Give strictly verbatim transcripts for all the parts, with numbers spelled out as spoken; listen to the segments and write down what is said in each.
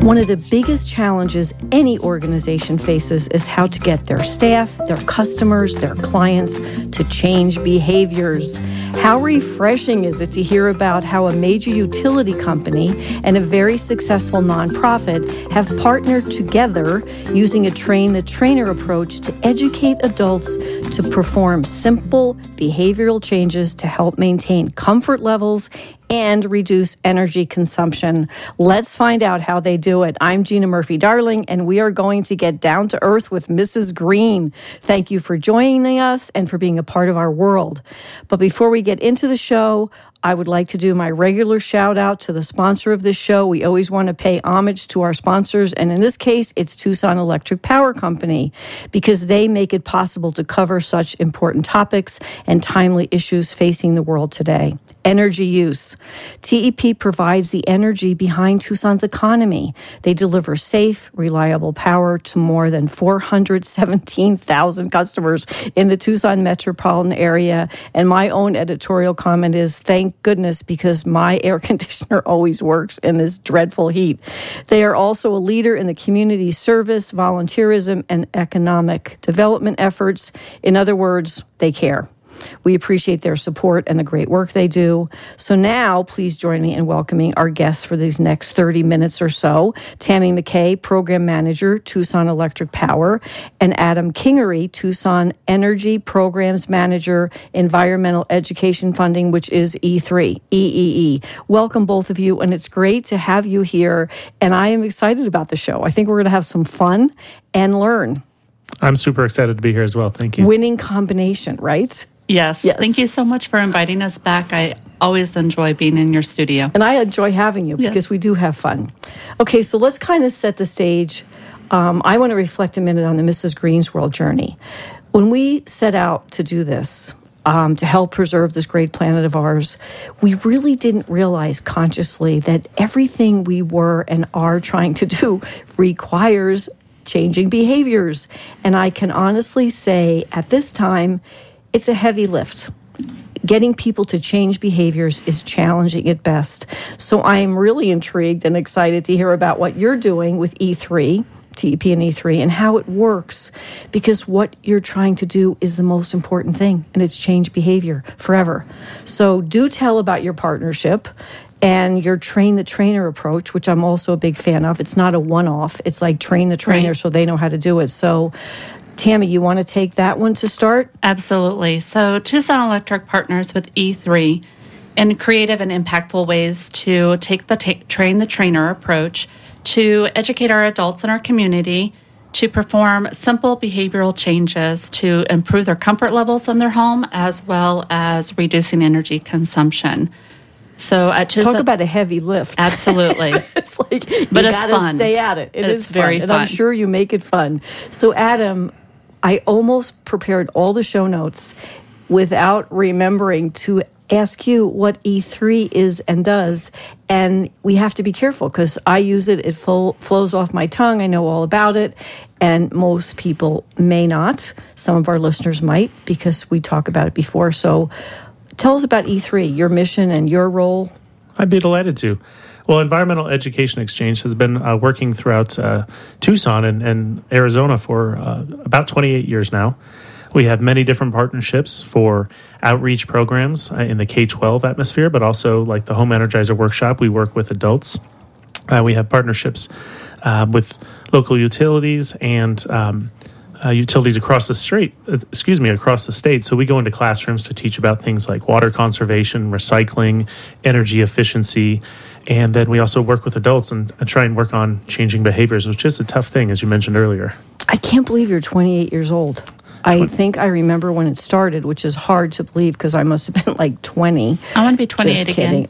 One of the biggest challenges any organization faces is how to get their staff, their customers, their clients to change behaviors. How refreshing is it to hear about how a major utility company and a very successful nonprofit have partnered together using a train-the-trainer approach to educate adults to perform simple behavioral changes to help maintain comfort levels and reduce energy consumption. Let's find out how they do it. I'm Gina Murphy-Darling, and we are going to get down to earth with Missus Green. Thank you for joining us and for being a part of our world. But before we get into the show, I would like to do my regular shout out to the sponsor of this show. We always want to pay homage to our sponsors, and in this case, it's Tucson Electric Power Company, because they make it possible to cover such important topics and timely issues facing the world today. Energy use. T E P provides the energy behind Tucson's economy. They deliver safe, reliable power to more than four hundred seventeen thousand customers in the Tucson metropolitan area. And my own editorial comment is, thank goodness, because my air conditioner always works in this dreadful heat. They are also a leader in the community service, volunteerism, and economic development efforts. In other words, they care. We appreciate their support and the great work they do. So now, please join me in welcoming our guests for these next thirty minutes or so. Tammy McKay, Program Manager, Tucson Electric Power, and Adam Kingery, Tucson Energy Programs Manager, Environmental Education Funding, which is E three, E E E. Welcome, both of you, and it's great to have you here, and I am excited about the show. I think we're going to have some fun and learn. I'm super excited to be here as well. Thank you. Winning combination, right? Yes. yes. Thank you so much for inviting us back. I always enjoy being in your studio. And I enjoy having you because yes. we do have fun. Okay, so let's kind of set the stage. Um, I want to reflect a minute on the Missus Green's World journey. When we set out to do this, um, to help preserve this great planet of ours, we really didn't realize consciously that everything we were and are trying to do requires changing behaviors. And I can honestly say at this time, it's a heavy lift. Getting people to change behaviors is challenging at best. So I'm really intrigued and excited to hear about what you're doing with E three, T E P and E three, and how it works, because what you're trying to do is the most important thing, and it's change behavior forever. So do tell about your partnership and your train the trainer approach, which I'm also a big fan of. It's not a one-off. It's like train the trainer right. so they know how to do it. So Tammy, you want to take that one to start? Absolutely. So Tucson Electric partners with E three in creative and impactful ways to take the ta- train the trainer approach to educate our adults in our community to perform simple behavioral changes to improve their comfort levels in their home, as well as reducing energy consumption. So at Tucson, talk about a heavy lift. Absolutely. It's like you but got to stay at it. It it's is very fun, fun. And I'm sure you make it fun. So Adam, I almost prepared all the show notes without remembering to ask you what E three is and does. And we have to be careful because I use it. It flo- flows off my tongue. I know all about it. And most people may not. Some of our listeners might, because we talk about it before. So tell us about E three, your mission and your role. I'd be delighted to. Well, Environmental Education Exchange has been uh, working throughout uh, Tucson and, and Arizona for uh, about twenty-eight years now. We have many different partnerships for outreach programs uh, in the K twelve atmosphere, but also like the Home Energizer Workshop, we work with adults. Uh, we have partnerships uh, with local utilities and um, uh, utilities across the state, uh, excuse me, across the state. So we go into classrooms to teach about things like water conservation, recycling, energy efficiency. And then we also work with adults and, and try and work on changing behaviors, which is a tough thing, as you mentioned earlier. I can't believe you're twenty-eight years old. I think I remember when it started, which is hard to believe because I must have been like twenty. I want to be twenty-eight just again.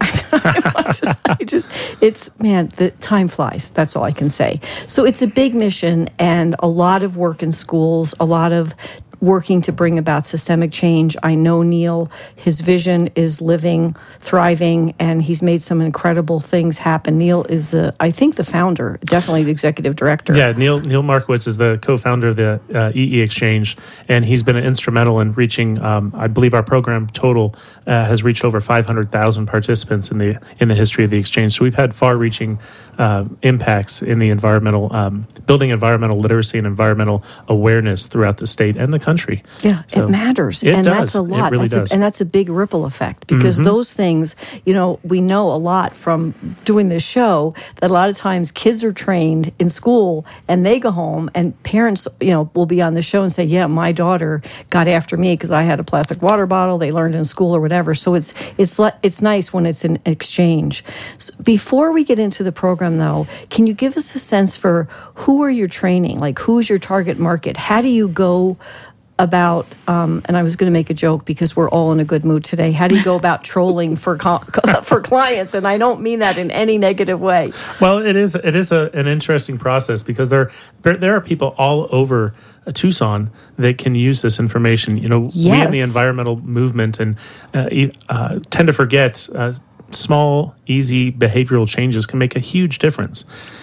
I just, I just, it's, man, the time flies. That's all I can say. So it's a big mission and a lot of work in schools, a lot of working to bring about systemic change. I know Neil, his vision is living, thriving, and he's made some incredible things happen. Neil is the, I think, the founder, definitely the executive director. Yeah, Neil Neil Markowitz is the co-founder of the uh, E E Exchange, and he's been instrumental in reaching, um, I believe our program total uh, has reached over five hundred thousand participants in the in the history of the exchange. So we've had far-reaching uh, impacts in the environmental, um, building environmental literacy and environmental awareness throughout the state and the country. Yeah, so it matters. It and does. That's a lot. It really that's does. A, and that's a big ripple effect because mm-hmm. those things, you know, we know a lot from doing this show that a lot of times kids are trained in school and they go home and parents, you know, will be on the show and say, yeah, my daughter got after me because I had a plastic water bottle they learned in school or whatever. So it's it's it's nice when it's an exchange. So before we get into the program, though, can you give us a sense for who are you training? Like, who's your target market? How do you go about, um, and I was going to make a joke because we're all in a good mood today. How do you go about trolling for co- for clients? And I don't mean that in any negative way. Well, it is it is a, an interesting process because there there, there are people all over uh, Tucson that can use this information. You know, yes. we in the environmental movement and uh, uh, tend to forget uh, small, easy behavioral changes can make a huge difference.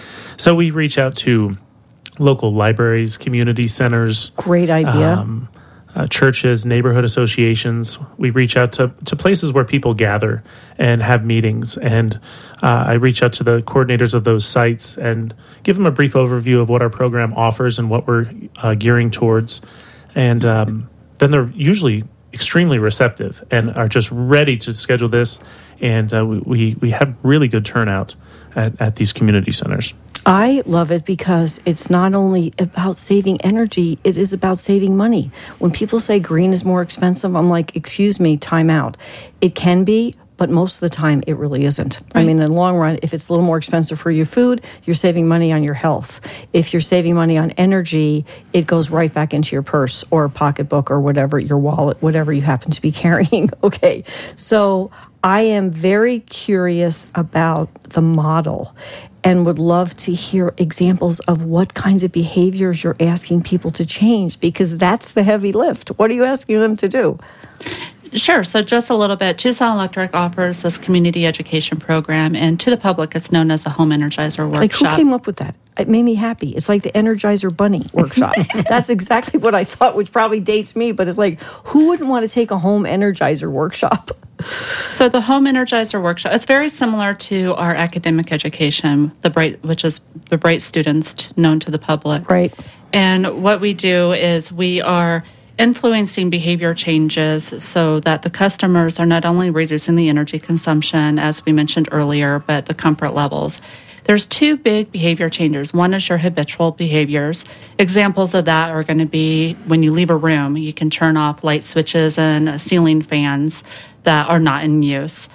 So we reach out to local libraries, community centers. Great idea. Um, uh, churches, neighborhood associations. We reach out to, to places where people gather and have meetings. And uh, I reach out to the coordinators of those sites and give them a brief overview of what our program offers and what we're uh, gearing towards. And um, then they're usually extremely receptive and are just ready to schedule this. And uh, we, we have really good turnout at, at these community centers. I love it because it's not only about saving energy, it is about saving money. When people say green is more expensive, I'm like, excuse me, time out. It can be, but most of the time it really isn't. Right. I mean, in the long run, if it's a little more expensive for your food, you're saving money on your health. If you're saving money on energy, it goes right back into your purse or pocketbook or whatever, your wallet, whatever you happen to be carrying. Okay, so I am very curious about the model and would love to hear examples of what kinds of behaviors you're asking people to change, because that's the heavy lift. What are you asking them to do? Sure. So just a little bit. Tucson Electric offers this community education program, and to the public, it's known as a Home Energizer Workshop. Like, who came up with that? It made me happy. It's like the Energizer Bunny Workshop. That's exactly what I thought, which probably dates me, but it's like, who wouldn't want to take a Home Energizer Workshop? So the Home Energizer Workshop, it's very similar to our academic education, the Bright, which is the Bright students known to the public. Right. And what we do is we are influencing behavior changes so that the customers are not only reducing the energy consumption, as we mentioned earlier, but the comfort levels. There's two big behavior changes. One is your habitual behaviors. Examples of that are going to be when you leave a room, you can turn off light switches and ceiling fans that are not in use.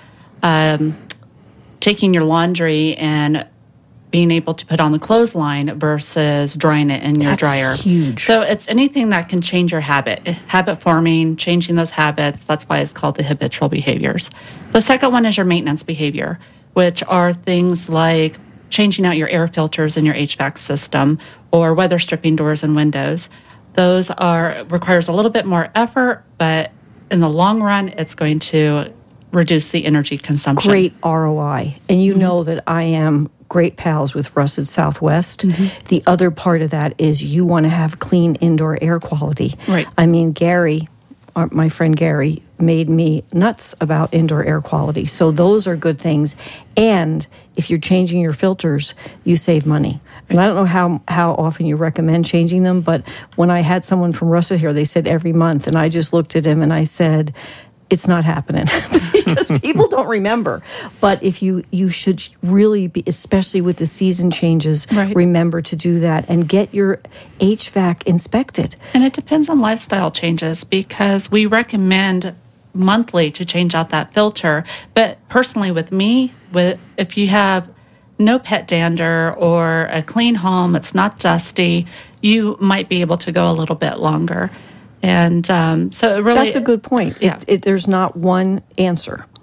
Um, taking your laundry and being able to put on the clothesline versus drying it in your That's dryer. Huge. So it's anything that can change your habit. Habit forming, changing those habits, that's why it's called the habitual behaviors. The second one is your maintenance behavior, which are things like changing out your air filters in your H V A C system or weather stripping doors and windows. Those are requires a little bit more effort, but in the long run, it's going to reduce the energy consumption. Great R O I. And you mm-hmm. know that I am great pals with Russ at Southwest. Mm-hmm. The other part of that is you want to have clean indoor air quality. Right. I mean, Gary, my friend Gary, made me nuts about indoor air quality. So those are good things. And if you're changing your filters, you save money. And I don't know how, how often you recommend changing them, but when I had someone from Russell here, they said every month. And I just looked at him and I said, it's not happening because people don't remember. But if you, you should really be, especially with the season changes, right. remember to do that and get your H V A C inspected. And it depends on lifestyle changes because we recommend monthly to change out that filter. But personally with me, with if you have no pet dander or a clean home, it's not dusty, you might be able to go a little bit longer. And um, so it really... That's a good point. Yeah. It, it, there's not one answer.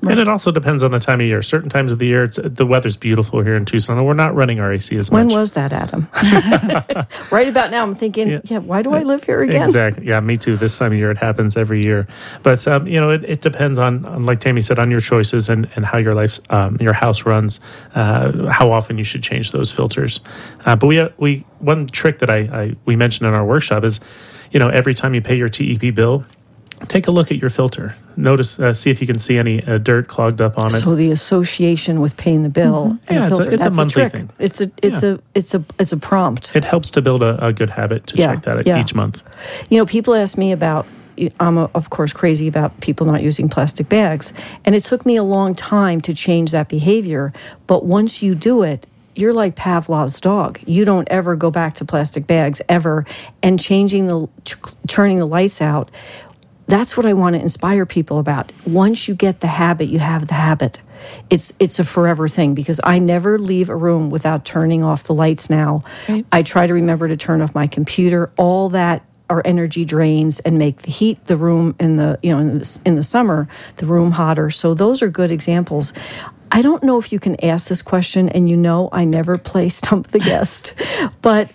Right. And it also depends on the time of year. Certain times of the year, it's, the weather's beautiful here in Tucson, and we're not running our A C as when much. When was that, Adam? Right about now, I'm thinking, yeah. yeah, why do I live here again? Exactly. Yeah, me too. This time of year, it happens every year. But, um, you know, it, it depends on, on, like Tammy said, on your choices and, and how your life, um, your house runs, uh, how often you should change those filters. Uh, but we, uh, we one trick that I, I we mentioned in our workshop is, you know, every time you pay your T E P bill, take a look at your filter. Notice, uh, see if you can see any uh, dirt clogged up on it. So the association with paying the bill mm-hmm. and yeah, the filter, it's a, it's that's a monthly a trick. thing. It's a it's yeah. a it's a it's a prompt. It helps to build a, a good habit to yeah, check that yeah. each month. You know, people ask me about. I'm of course crazy about people not using plastic bags, and it took me a long time to change that behavior. But once you do it, you're like Pavlov's dog. You don't ever go back to plastic bags ever. And changing the turning the lights out. That's what I want to inspire people about. Once you get the habit, you have the habit. It's it's a forever thing because I never leave a room without turning off the lights now. Right. I try to remember to turn off my computer. All that are energy drains and make the heat the room in the you know in the, in the summer the room hotter. So those are good examples. I don't know if you can ask this question, and you know I never play Stump the Guest, but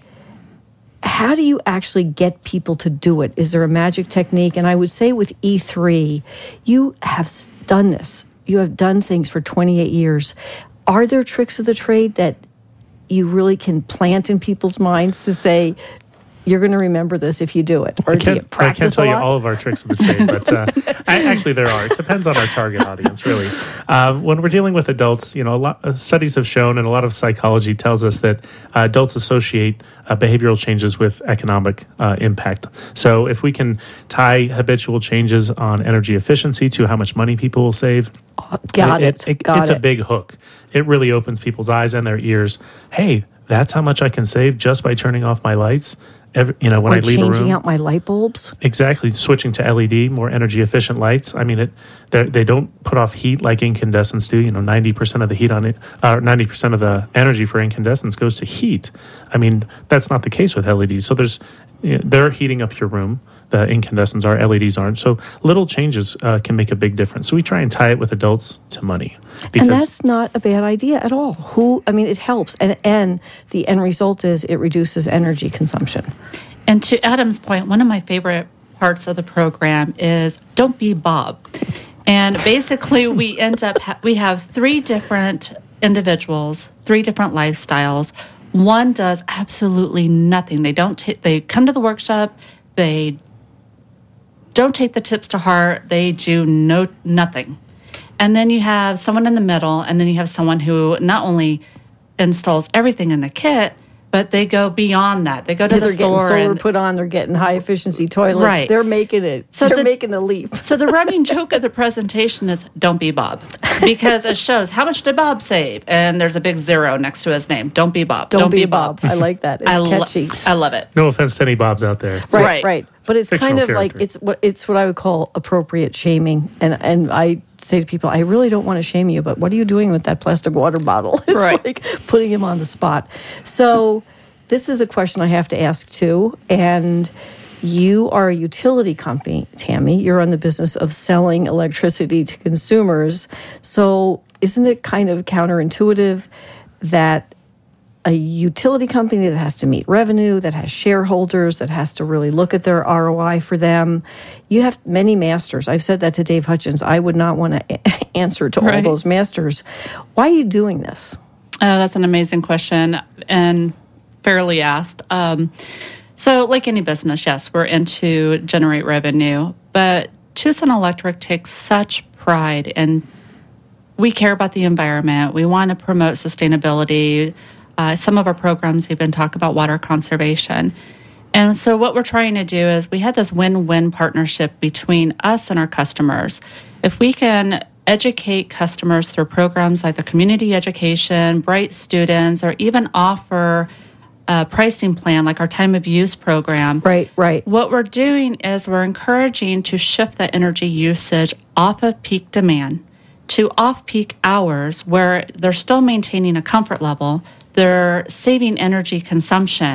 how do you actually get people to do it? Is there a magic technique? And I would say with E three, you have done this. You have done things for twenty-eight years. Are there tricks of the trade that you really can plant in people's minds to say, you're going to remember this if you do it? Or I can't, do you practice I can't tell a you lot? all of our tricks of the trade, but uh, I, actually there are. It depends on our target audience, really. Um, when we're dealing with adults, you know, a lot of studies have shown, and a lot of psychology tells us that uh, adults associate uh, behavioral changes with economic uh, impact. So if we can tie habitual changes on energy efficiency to how much money people will save, oh, got it. it, it got it's it. a big hook. It really opens people's eyes and their ears. Hey, that's how much I can save just by turning off my lights. Every, you know, when or I leave a room, changing out my light bulbs. Exactly, switching to L E D, more energy efficient lights. I mean, it they don't put off heat like incandescents do. You know, ninety percent of the heat on it, uh, ninety percent of the energy for incandescents goes to heat. I mean, that's not the case with L E Ds. So there's, you know, they're heating up your room. The incandescents are, L E Ds aren't. So little changes uh, can make a big difference. So we try and tie it with adults to money. Because and that's not a bad idea at all. Who, I mean, it helps. And, and the end result is it reduces energy consumption. And to Adam's point, one of my favorite parts of the program is don't be Bob. And basically we end up, ha- we have three different individuals, three different lifestyles. One does absolutely nothing. They don't, t- they come to the workshop, they don't take the tips to heart. They do no nothing. And then you have someone in the middle, and then you have someone who not only installs everything in the kit, but they go beyond that. They go to yeah, the they're store. They're getting solar and, put on. They're getting high-efficiency toilets. Right. They're making it. So they're the, making the leap. So the running joke of the presentation is don't be Bob. Because it shows how much did Bob save? And there's a big zero next to his name. Don't be Bob. Don't, don't be, be Bob. Bob. I like that. It's I lo- catchy. I love it. No offense to any Bobs out there. Right, right, right. But it's kind of character. like, it's what it's what I would call appropriate shaming. And and I say to people, I really don't want to shame you, but what are you doing with that plastic water bottle? It's right. like putting him on the spot. So this is a question I have to ask too. And you are a utility company, Tammy. You're in the business of selling electricity to consumers. So isn't it kind of counterintuitive that a utility company that has to meet revenue, that has shareholders, that has to really look at their R O I for them, you have many masters. I've said that to Dave Hutchins. I would not want to answer to right. all those masters. Why are you doing this? Oh, that's an amazing question and fairly asked. Um, so like any business, yes, we're in to generate revenue, but Tucson Electric takes such pride in we care about the environment. We want to promote sustainability. Uh, some of our programs even talk about water conservation. And so what we're trying to do is we had this win-win partnership between us and our customers. If we can educate customers through programs like the community education, Bright Students, or even offer a pricing plan like our time of use program. Right, right. What we're doing is we're encouraging to shift the energy usage off of peak demand to off-peak hours where they're still maintaining a comfort level, they're saving energy consumption,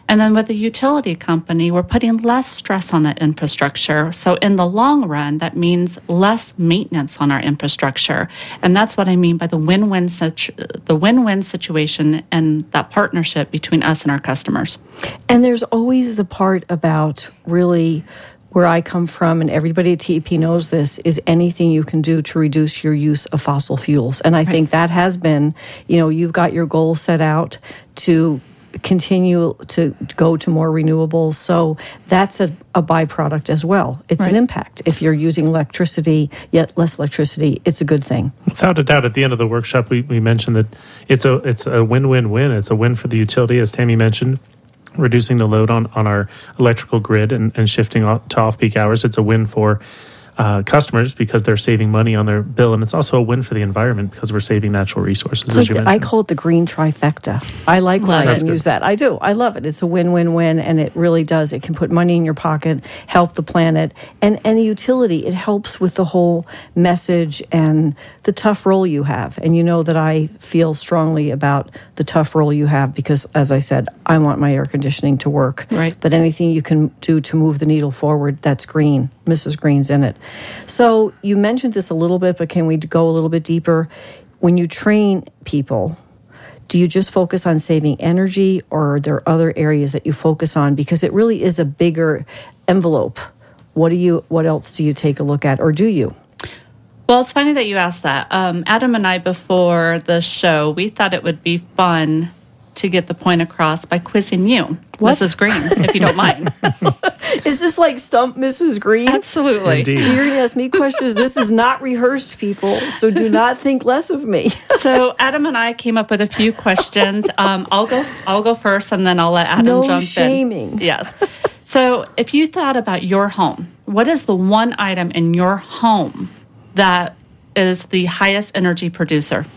And then with the utility company, we're putting less stress on the infrastructure. So in the long run, that means less maintenance on our infrastructure. And that's what I mean by the win-win situ- the win-win situation and that partnership between us and our customers. And there's always the part about really where I come from, and everybody at T E P knows this, is anything you can do to reduce your use of fossil fuels. And I right. think that has been, you know, you've got your goal set out to continue to go to more renewables. So that's a, a byproduct as well. It's right. an impact. If you're using electricity, yet less electricity, it's a good thing. Without a doubt, at the end of the workshop, we, we mentioned that it's a it's a win-win-win. It's a win for the utility, as Tammy mentioned, reducing the load on, on our electrical grid and, and shifting off to off-peak hours. It's a win for uh, customers because they're saving money on their bill, and it's also a win for the environment because we're saving natural resources, it's as like you the, mentioned. I call it the green trifecta. I like when I can good. use that. I do. I love it. It's a win-win-win, and it really does. It can put money in your pocket, help the planet, and, and the utility. It helps with the whole message and the tough role you have. And you know that I feel strongly about the tough role you have because, as I said, I want my air conditioning to work. Right. But anything you can do to move the needle forward, that's green. Missus Green's in it. So you mentioned this a little bit, but can we go a little bit deeper? When you train people, do you just focus on saving energy, or are there other areas that you focus on? Because it really is a bigger envelope. What do you? What else do you take a look at, or do you? Well, it's funny that you asked that. Um, Adam and I, before the show, we thought it would be fun to get the point across by quizzing you, what? Missus Green, if you don't mind. Is this like Stump Missus Green? Absolutely. Indeed. So you're going to ask me questions. This is not rehearsed, people, so do not think less of me. So Adam and I came up with a few questions. Um, I'll go. I'll go first, and then I'll let Adam no jump shaming. in. Yes. So if you thought about your home, what is the one item in your home that is the highest energy producer?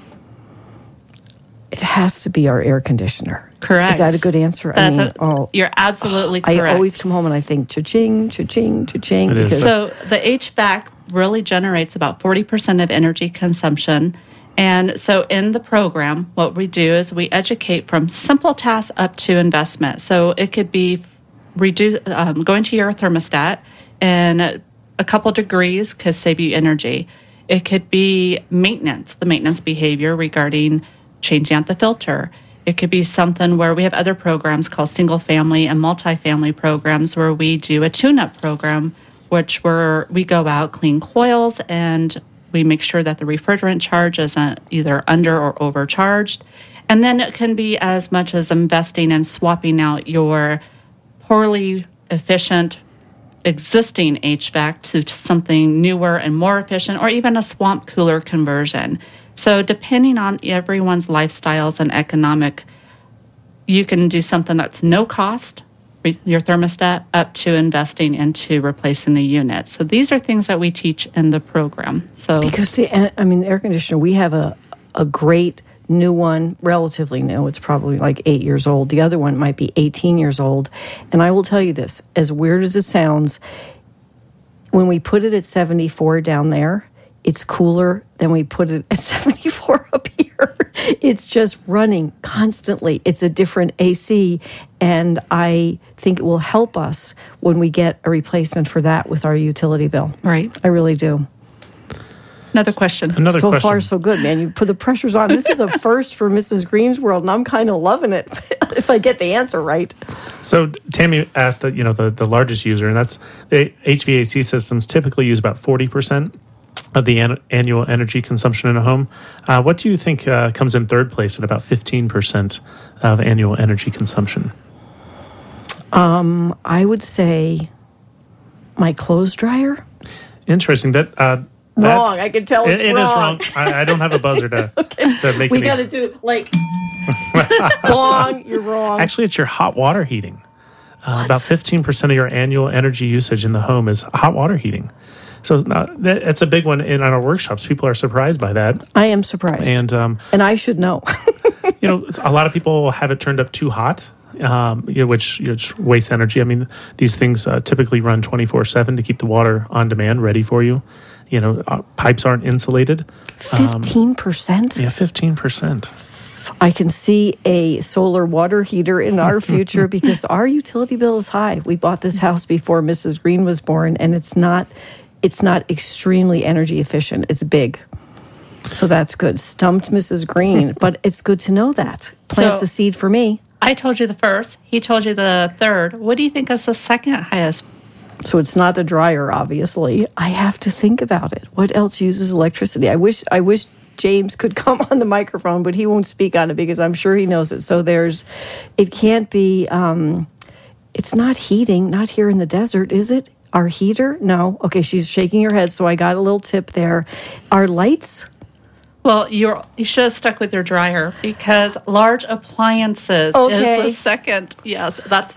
It has to be our air conditioner. Correct. Is that a good answer? That's I mean, a, oh, you're absolutely correct. I always come home and I think cha-ching, cha-ching, cha-ching. It is. Because So the H V A C really generates about forty percent of energy consumption. And so in the program, what we do is we educate from simple tasks up to investment. So it could be reduce, um, going to your thermostat, and a couple degrees could save you energy. It could be maintenance, the maintenance behavior regarding changing out the filter. It could be something where we have other programs called single family and multifamily programs where we do a tune-up program, which where we go out, clean coils, and we make sure that the refrigerant charge isn't either under or overcharged. And then it can be as much as investing in swapping out your poorly efficient existing H V A C to something newer and more efficient, or even a swamp cooler conversion. So depending on everyone's lifestyles and economic, you can do something that's no cost, your thermostat, up to investing into replacing the unit. So these are things that we teach in the program. So because the, I mean, the air conditioner, we have a, a great new one, relatively new. It's probably like eight years old. The other one might be eighteen years old. And I will tell you this, as weird as it sounds, when we put it at seventy-four down there, it's cooler than we put it at seventy-four up here. It's just running constantly. It's a different A C, and I think it will help us when we get a replacement for that with our utility bill. Right. I really do. Another question. Another so question. far, so good, man. You put the pressure's on. This is a first for Missus Green's world, and I'm kind of loving it if I get the answer right. So Tammy asked, uh, you know, the, the largest user, and that's the H V A C systems typically use about forty percent of the an- annual energy consumption in a home. Uh, what do you think uh, comes in third place at about fifteen percent of annual energy consumption? Um, I would say my clothes dryer. Interesting. That uh, Wrong. I can tell it's it, it wrong. is wrong. I, I don't have a buzzer to, Okay. to make We any- got to do like wrong. You're wrong. Actually, it's your hot water heating. Uh, about fifteen percent of your annual energy usage in the home is hot water heating. So uh, that, that's a big one in on our workshops. People are surprised by that. I am surprised, And, um, and I should know. you know, a lot of people have it turned up too hot, um, you know, which, you know, just wastes energy. I mean, these things uh, typically run twenty-four seven to keep the water on demand ready for you. You know, uh, pipes aren't insulated. Fifteen percent. Yeah, fifteen percent. I can see a solar water heater in our future because our utility bill is high. We bought this house before Missus Green was born, and it's not it's not extremely energy efficient. It's big. So that's good. Stumped Missus Green, but it's good to know that. Plants So- a seed for me. I told you the first. He told you the third. What do you think is the second highest? So it's not the dryer, obviously. I have to think about it. What else uses electricity? I wish I wish James could come on the microphone, but he won't speak on it because I'm sure he knows it. So there's, it can't be, um, it's not heating, not here in the desert, is it? Our heater? No. Okay, she's shaking her head, so I got a little tip there. Our lights? Well, you're you should have stuck with your dryer because large appliances Okay. is the second. Yes, that's.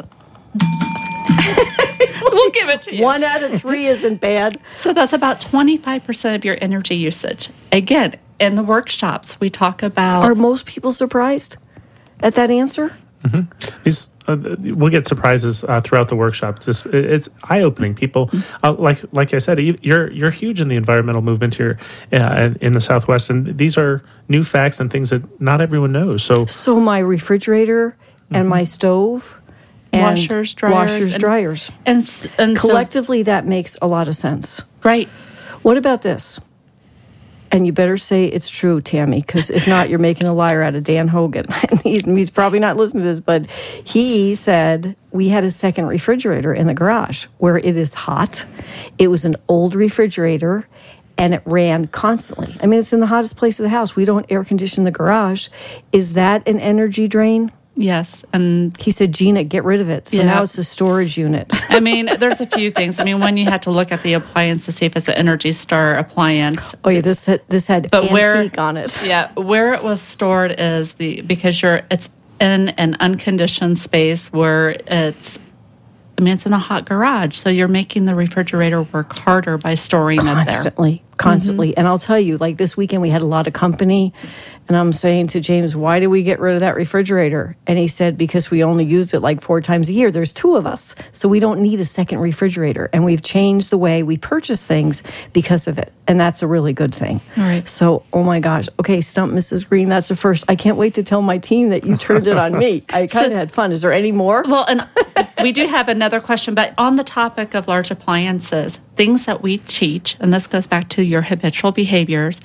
We'll give it to you. One out of three isn't bad. So that's about twenty-five percent of your energy usage. Again, in the workshops, we talk about. Are most people surprised at that answer? These uh, we'll get surprises uh, throughout the workshop. Just it, it's eye opening. People uh, like like I said, you- you're you're huge in the environmental movement here uh, in the Southwest, and these are new facts and things that not everyone knows. So So my refrigerator and my stove and Washers, dryers, washers, and- dryers. and s- and so- Collectively, that makes a lot of sense. right. What about this? And you better say it's true, Tammy, because if not, you're making a liar out of Dan Hogan. And he's, he's probably not listening to this, but he said we had a second refrigerator in the garage where it is hot. It was an old refrigerator, and it ran constantly. I mean, it's in the hottest place of the house. We don't air condition the garage. Is that an energy drain? Yes, and He said, Gina, get rid of it. So Yeah. now it's a storage unit. I mean, there's a few things. I mean, one, you have to look at the appliance to see if it's an Energy Star appliance. Oh, yeah, this had, this had But where- antique on it. Yeah, where it was stored is the because you're it's in an unconditioned space where it's. I mean, it's in a hot garage, so you're making the refrigerator work harder by storing it there. Constantly, constantly. And I'll tell you, like this weekend, we had a lot of company. And I'm saying to James, why did we get rid of that refrigerator? And he said, because we only use it like four times a year. There's two of us. So we don't need a second refrigerator. And we've changed the way we purchase things because of it. And that's a really good thing. All right. So, oh my gosh. Okay, Stump Missus Green, that's the first. I can't wait to tell my team that you turned it on me. I kind of So- had fun. Is there any more? Well, and we do have another question, but on the topic of large appliances, things that we teach, and this goes back to your habitual behaviors,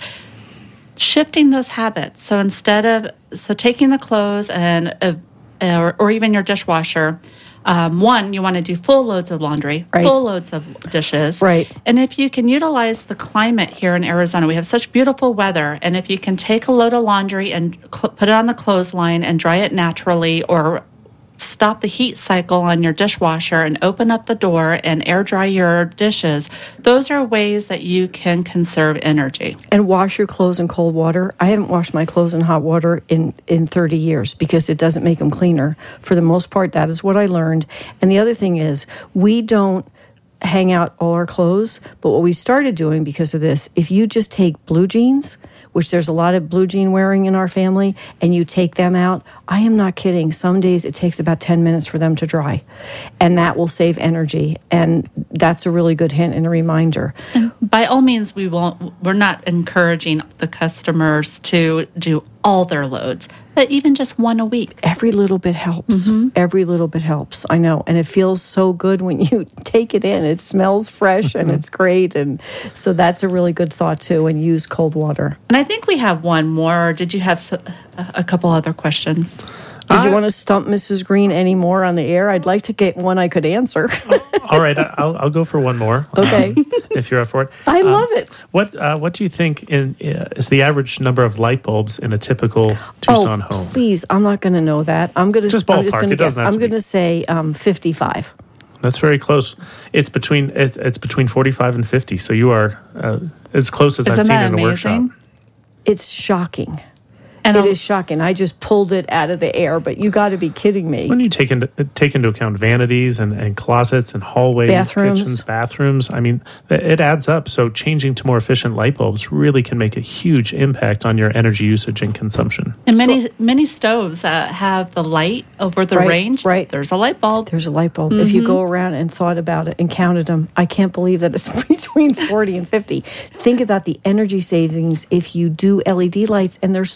shifting those habits. So instead of so taking the clothes and uh, or, or even your dishwasher, um, one, you want to do full loads of laundry, Right. full loads of dishes, Right. And if you can utilize the climate here in Arizona, we have such beautiful weather, and if you can take a load of laundry and cl- put it on the clothesline and dry it naturally, or stop the heat cycle on your dishwasher and open up the door and air dry your dishes, those are ways that you can conserve energy. And wash your clothes in cold water. I haven't washed my clothes in hot water in, in thirty years because it doesn't make them cleaner. For the most part, that is what I learned. And the other thing is, we don't hang out all our clothes, but what we started doing because of this, if you just take blue jeans, which there's a lot of blue jean wearing in our family, and you take them out, I am not kidding. Some days it takes about ten minutes for them to dry, and that will save energy. And that's a really good hint and a reminder. By all means, we won't, we're not encouraging the customers to do all their loads, but even just one a week. Every little bit helps. Every little bit helps. I know. And it feels so good when you take it in. It smells fresh and it's great. And so that's a really good thought too. And use cold water. And I think we have one more. Did you have s- a a couple other questions? Did you I- want to stump Missus Green any more on the air? I'd like to get one I could answer. all right, I- I'll I'll go for one more. Okay. um, if you're up for it. I Um, love it. What uh, what do you think in, uh, is the average number of light bulbs in a typical Tucson oh, home? please. I'm not going to know that. I'm going to Just I'm just ballpark. going to It guess. doesn't have I'm to be. going to say um, fifty-five. That's very close. It's between it, it's between forty-five and fifty. So you are uh, as close as I've Isn't seen that in a workshop. amazing? It's shocking. And It a- is shocking. I just pulled it out of the air, but you got to be kidding me. When you take into take into account vanities and, and closets and hallways, Bathrooms. kitchens, bathrooms, I mean, it it adds up. So changing to more efficient light bulbs really can make a huge impact on your energy usage and consumption. And many many stoves that have the light over the Right, range, right. there's a light bulb. There's a light bulb. If you go around and thought about it and counted them, I can't believe that it's between forty and fifty. Think about the energy savings if you do L E D lights, and they're so much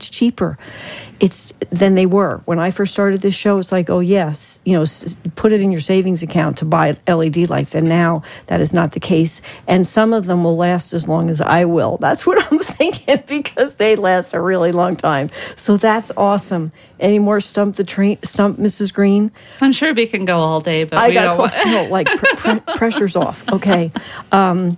much cheaper it's than they were. When I first started this show, it's like, oh, yes, you know, s- put it in your savings account to buy L E D lights. And now that is not the case. And some of them will last as long as I will. That's what I'm thinking, because they last a really long time. So that's awesome. Any more stump the train, stump Missus Green? I'm sure we can go all day, but I we got don't close. want... No, like pr- pr- pressure's off. Okay. Um,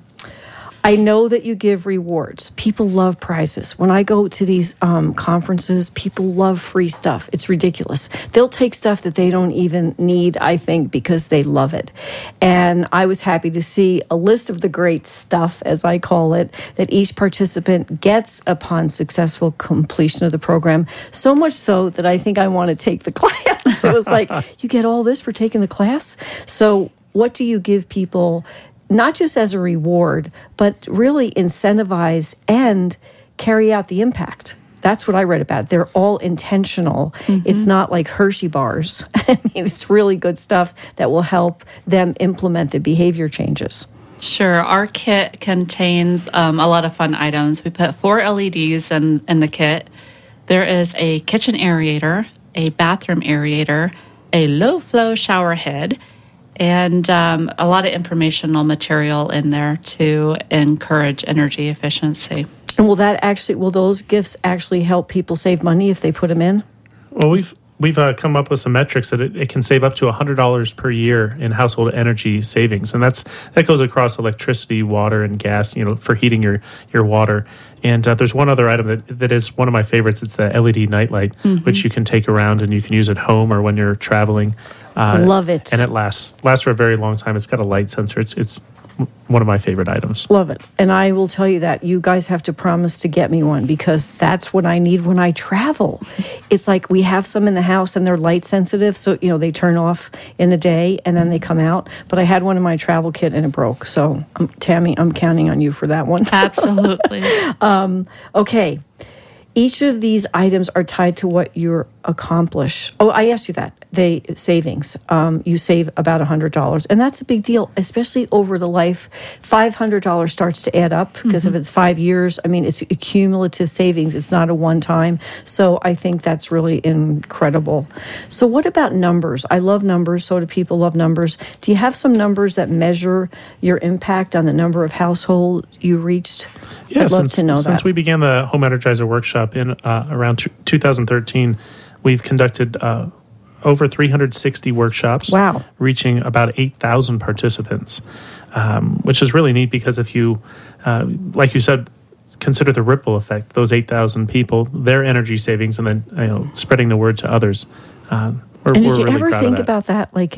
I know that you give rewards. People love prizes. When I go to these um, conferences, people love free stuff. It's ridiculous. They'll take stuff that they don't even need, I think, because they love it. And I was happy to see a list of the great stuff, as I call it, that each participant gets upon successful completion of the program. So much so that I think I want to take the class. So it's like, you get all this for taking the class? So what do you give people, not just as a reward, but really incentivize and carry out the impact? That's what I read about. They're all intentional. Mm-hmm. It's not like Hershey bars. I mean, it's really good stuff that will help them implement the behavior changes. Sure. Our kit contains um, a lot of fun items. We put four L E Ds in, in the kit. There is a kitchen aerator, a bathroom aerator, a low-flow shower head, and um, a lot of informational material in there to encourage energy efficiency. And will that actually, will those gifts actually help people save money if they put them in? Well, we've we've uh, come up with some metrics that it, it can save up to one hundred dollars per year in household energy savings, and that's that goes across electricity, water, and gas. You know, for heating your your water. And uh, there's one other item that, that is one of my favorites. It's the L E D nightlight, mm-hmm. which you can take around and you can use at home or when you're traveling. Uh, Love it. And it lasts lasts for a very long time. It's got a light sensor. It's it's one of my favorite items. Love it. And I will tell you that you guys have to promise to get me one, because that's what I need when I travel. It's like we have some in the house and they're light sensitive. So, you know, they turn off in the day and then they come out. But I had one in my travel kit and it broke. So, um, Tammy, I'm counting on you for that one. Absolutely. um, okay. Each of these items are tied to what you accomplish. Oh, I asked you that. They savings. Um, you save about one hundred dollars. And that's a big deal, especially over the life. five hundred dollars starts to add up because mm-hmm. if it's five years, I mean, it's a cumulative savings. It's not a one-time. So I think that's really incredible. So what about numbers? I love numbers. So do people love numbers. Do you have some numbers that measure your impact on the number of households you reached? Yeah, I'd love since, to know since that. we began the Home Energizer Workshop in uh, around t- two thousand thirteen, we've conducted uh, over three hundred sixty workshops, wow. reaching about eight thousand participants, um, which is really neat because if you, uh, like you said, consider the ripple effect, those eight thousand people, their energy savings, and then you know, spreading the word to others. Um, we're, and we're did you really ever proud think of that. about that? Like,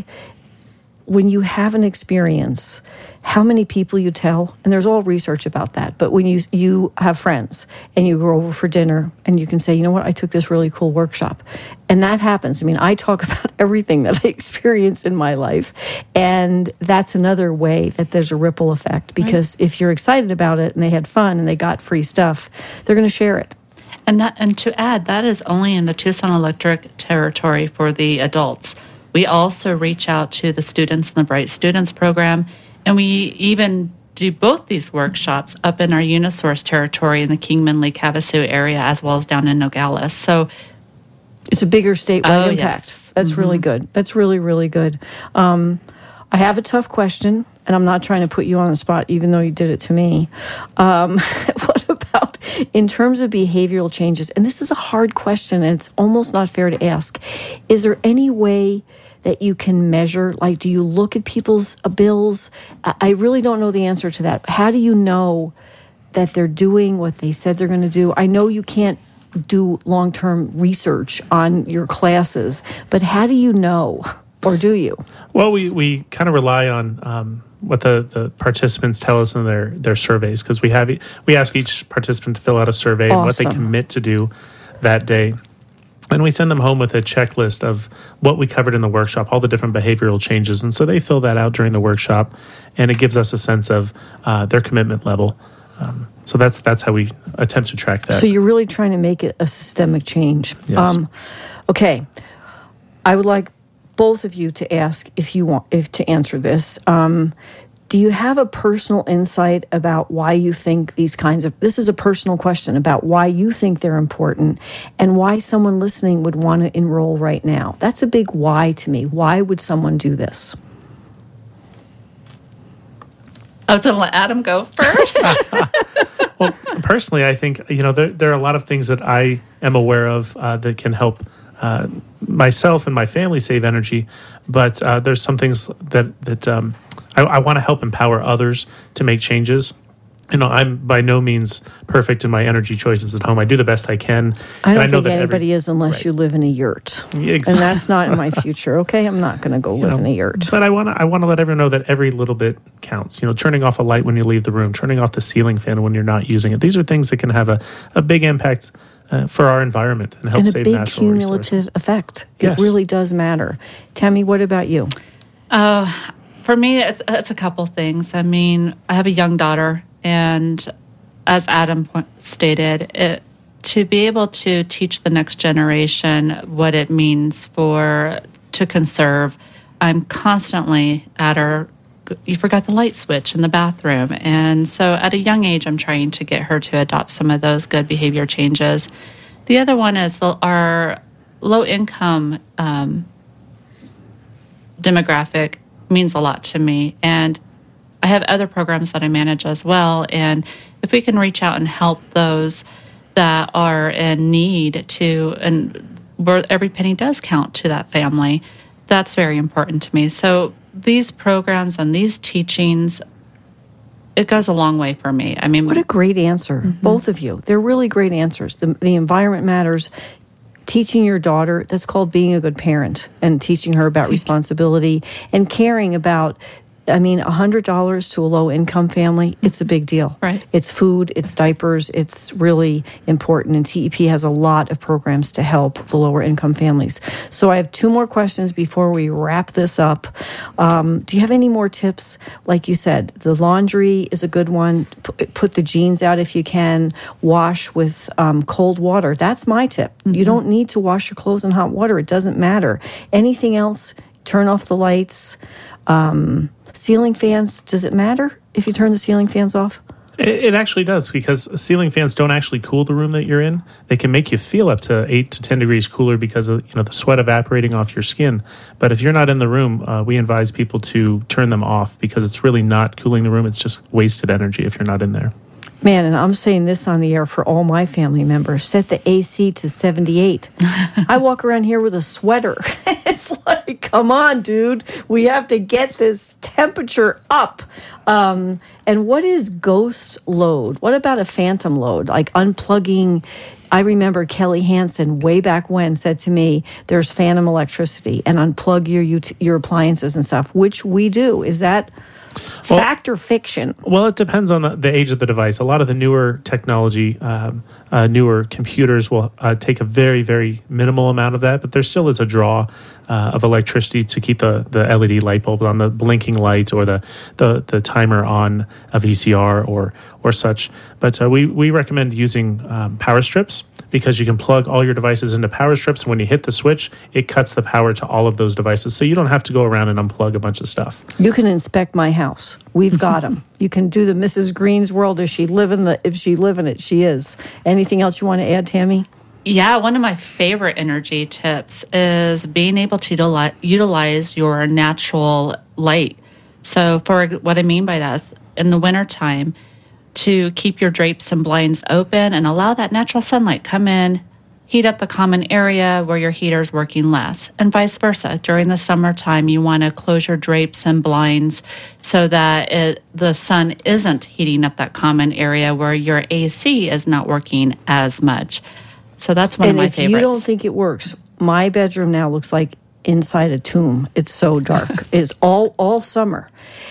when you have an experience, how many people you tell, and there's all research about that, but when you you have friends and you go over for dinner and you can say, you know what, I took this really cool workshop. And that happens. I mean, I talk about everything that I experienced in my life. And that's another way that there's a ripple effect, because right. if you're excited about it and they had fun and they got free stuff, they're going to share it. And that, and to add, that is only in the Tucson Electric territory for the adults. We also reach out to the students in the Bright Students program, and we even do both these workshops up in our Unisource territory in the Kingman-Lake Havasu area, as well as down in Nogales. So it's a bigger statewide oh, impact. Yes. That's mm-hmm. really good. That's really, really good. Um, I have a tough question, and I'm not trying to put you on the spot, even though you did it to me. Um, what about in terms of behavioral changes? And this is a hard question, and it's almost not fair to ask. Is there any way that you can measure? Like, do you look at people's uh, bills? I really don't know the answer to that. How do you know that they're doing what they said they're going to do? I know you can't do long-term research on your classes, but how do you know, or do you? Well, we, we kind of rely on um, what the, the participants tell us in their, their surveys, because we have we ask each participant to fill out a survey Awesome. and what they commit to do that day. And we send them home with a checklist of what we covered in the workshop, all the different behavioral changes. And so they fill that out during the workshop, and it gives us a sense of uh, their commitment level. Um, so that's that's how we attempt to track that. So you're really trying to make it a systemic change. Yes. Um, okay. I would like both of you to ask if you want if to answer this. Um, Do you have a personal insight about why you think these kinds of, this is a personal question about why you think they're important and why someone listening would want to enroll right now? That's a big why to me. Why would someone do this? I was going to let Adam go first. Well, personally, I think, you know, there, there are a lot of things that I am aware of uh, that can help uh, myself and my family save energy. But uh, there's some things that, that um, I, I want to help empower others to make changes. You know, I'm by no means perfect in my energy choices at home. I do the best I can. I don't and I know think that anybody every, is unless right. you live in a yurt. Yeah, exactly. And that's not in my future, okay? I'm not going to go You live know, in a yurt. But I want to I want to let everyone know that every little bit counts. You know, turning off a light when you leave the room, turning off the ceiling fan when you're not using it. These are things that can have a, a big impact uh, for our environment and help and a save big natural cumulative resources. effect. Yes. It really does matter. Tammy, what about you? Uh, for me, it's, it's a couple things. I mean, I have a young daughter, and as Adam po- stated, it, to be able to teach the next generation what it means for to conserve, I'm constantly at her, you forgot the light switch in the bathroom. And so at a young age, I'm trying to get her to adopt some of those good behavior changes. The other one is the, our low-income um, demographic means a lot to me. And I have other programs that I manage as well. And if we can reach out and help those that are in need to, and where every penny does count to that family, that's very important to me. So these programs and these teachings, it goes a long way for me. I mean, What a great answer, Mm-hmm. both of you. They're really great answers. The, the environment matters. Teaching your daughter, that's called being a good parent, and teaching her about responsibility and caring about, I mean, one hundred dollars to a low-income family, it's a big deal. Right. It's food, it's diapers, it's really important, and T E P has a lot of programs to help the lower-income families. So I have two more questions before we wrap this up. Um, do you have any more tips? Like you said, the laundry is a good one. P- put the jeans out if you can. Wash with um, cold water. That's my tip. Mm-hmm. You don't need to wash your clothes in hot water. It doesn't matter. Anything else, turn off the lights. Um, ceiling fans, does it matter if you turn the ceiling fans off? It, it actually does, because ceiling fans don't actually cool the room that you're in. They can make you feel up to eight to ten degrees cooler because of, you know, the sweat evaporating off your skin. But if you're not in the room, uh, we advise people to turn them off because it's really not cooling the room. It's just wasted energy if you're not in there. Man, and I'm saying this on the air for all my family members. Set the A C to seventy-eight. I walk around here with a sweater. It's like, come on, dude. We have to get this temperature up. Um, and what is ghost load? What about a phantom load? Like unplugging. I remember Kelly Hansen way back when said to me, there's phantom electricity and unplug your ut- your appliances and stuff, which we do. Is that Well, fact or fiction? Well, it depends on the, the age of the device. A lot of the newer technology, um, uh, newer computers will uh, take a very, very minimal amount of that, but there still is a draw uh, of electricity to keep the, the L E D light bulb on, the blinking light or the, the, the timer on a V C R or or such. But uh, we, we recommend using um, power strips, because you can plug all your devices into power strips, and when you hit the switch, it cuts the power to all of those devices. So you don't have to go around and unplug a bunch of stuff. You can inspect my house. We've got them. You can do the Missus Green's world. If she live in the, if she live in it, she is. Anything else you want to add, Tammy? Yeah, one of my favorite energy tips is being able to utilize, utilize your natural light. So for what I mean by that is in the wintertime, to keep your drapes and blinds open and allow that natural sunlight come in, heat up the common area where your heater's working less, and vice versa. During the summertime, you want to close your drapes and blinds so that it, the sun isn't heating up that common area where your A C is not working as much. So that's one and of my if favorites. you don't think it works, my bedroom now looks like inside a tomb. It's so dark. It's all all summer.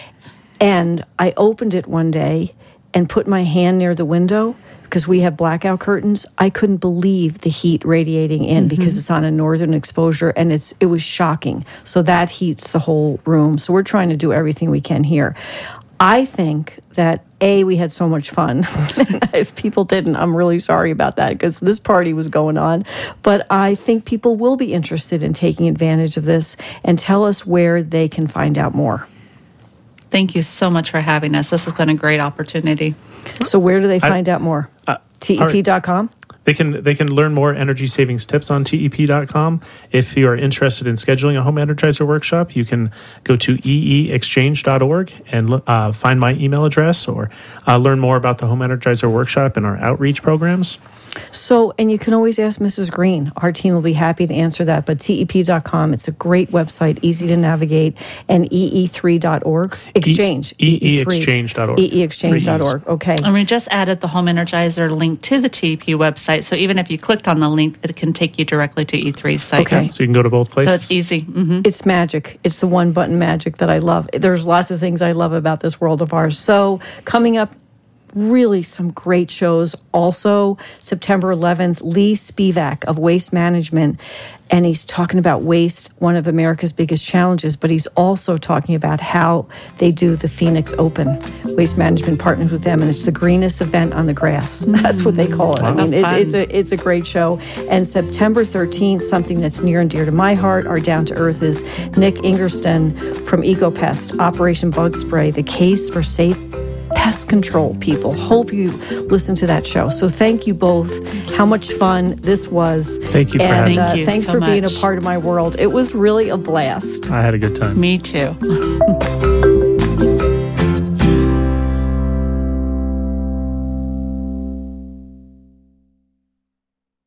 And I opened it one day and put my hand near the window because we have blackout curtains. I couldn't believe the heat radiating in mm-hmm. because it's on a northern exposure, and it's it was shocking. So that heats the whole room. So we're trying to do everything we can here. I think that, A, we had so much fun. If people didn't, I'm really sorry about that because this party was going on. But I think people will be interested in taking advantage of this, and tell us where they can find out more. Thank you so much for having us. This has been a great opportunity. So where do they I- find out more? Uh, T E P dot com? They can they can learn more energy savings tips on T E P dot com. If you are interested in scheduling a home energizer workshop, you can go to E E exchange dot org and uh, find my email address, or uh, learn more about the home energizer workshop and our outreach programs. So, and you can always ask Missus Green. Our team will be happy to answer that. But T E P dot com, it's a great website, easy to navigate, and E E three dot org. Exchange. E E exchange dot org. E E exchange dot org. Okay. And we just added the Home Energizer link to the T E P website. So even if you clicked on the link, it can take you directly to E three's site. Okay. So you can go to both places. So it's easy. Mm-hmm. It's magic. It's the one button magic that I love. There's lots of things I love about this world of ours. So coming up, really some great shows. Also, September eleventh, Lee Spivak of Waste Management, and he's talking about waste, one of America's biggest challenges, but he's also talking about how they do the Phoenix Open. Waste Management partners with them, and it's the greenest event on the grass. That's what they call it. I mean, it, it's a it's a great show. And September thirteenth, something that's near and dear to my heart, our Down to Earth, is Nick Ingerston from EcoPest, Operation Bug Spray, the case for safe pest control, people. Hope you listen to that show. So thank you both. How much fun this was. Thank you for and, having me. uh, Thank you thanks so for being a much. part of my world. It was really a blast. I had a good time. Me too.